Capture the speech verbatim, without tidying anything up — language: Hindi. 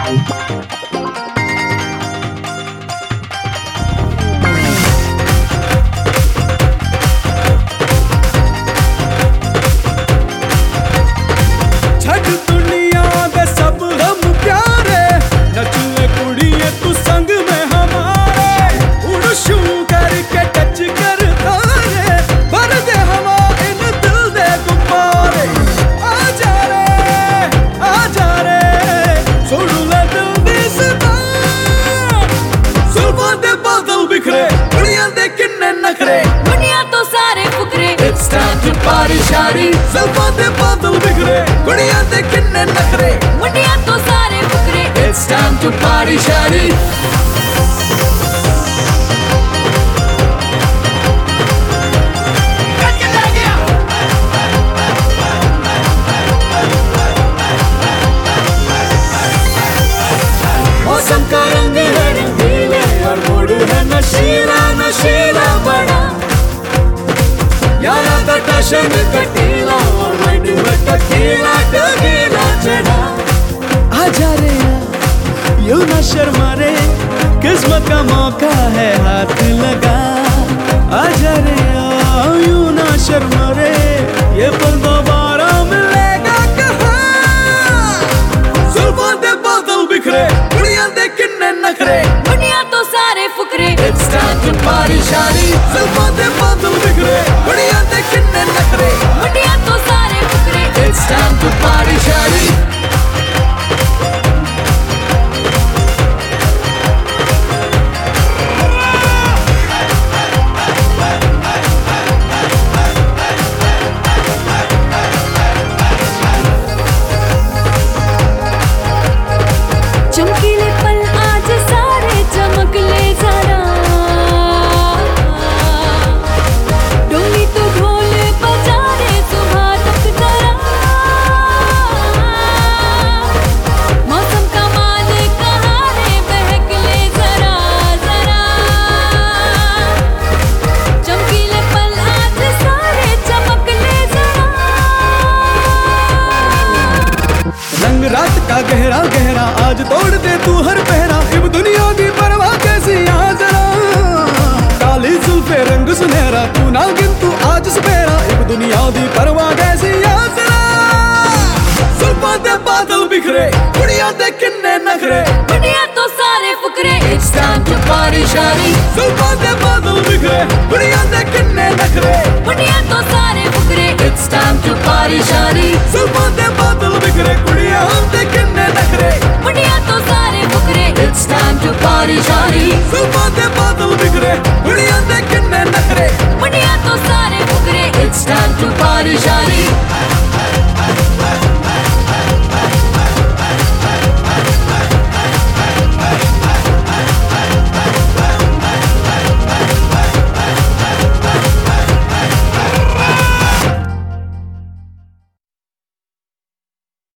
पारी शारी ज़ुल्फ़ां दे बादल बिखरे, कुड़ियां दे किन्ने नखरे, मुंडियां तो सारे Fukrey. It's time to party शारी। मौसम का रंग है रंगीले और मूड है नशीला नशीला बड़ा, यारा का टशन कटीला और माइंड में टकीला टकीला चढ़ा। आजा रे यूं ना शर्मा रे, किस्मत का मौका है हाथ लगा। आजा रे यूं ना शर्मा रे, ये पल दोबारा मिलेगा कहाँ। ज़ुल्फ़ां दे बादल बिखरे, कुड़ियां दे किन्ने नखरे, मुंडियां तो सारे Fukrey. It's time to party शारी ज़ुल्फ़ां दे बादल बिखरे, कुड़ियां दे किन्ने नखरे, मुंडियां तो सारे Fukrey. It's time to party शारी। चमकीले पल आज सारे चमक ले जरा, डोली तो ढोल बजा रे सुबह तक जरा। मौसम का माल कहाँ रे, बहक ले जरा जरा। चमकीले पल आज सारे चमक ले जरा। रंग रात का गहरा गहरा आज तोड़ दे तू हर पहरा, इब दुनिया की परवाह कैसी यहाँ जरा। काली जुल्फे रंग सुनहरा, तू ना गिन तू आज सपेरा, इब दुनिया की परवाह कैसी यहाँ जरा। ज़ुल्फ़ां दे बादल बिखरे, कुड़ियां दे किन्ने नखरे, मुंडियां तो सारे Fukrey. It's time to party शारी ज़ुल्फ़ां दे बादल बिखरे, कुड़ियां दे किन्ने नखरे, मुंडियां तो सारे Fukrey. It's time to party शारी ज़ुल्फ़ां दे बादल बिखरे, कुड़ियां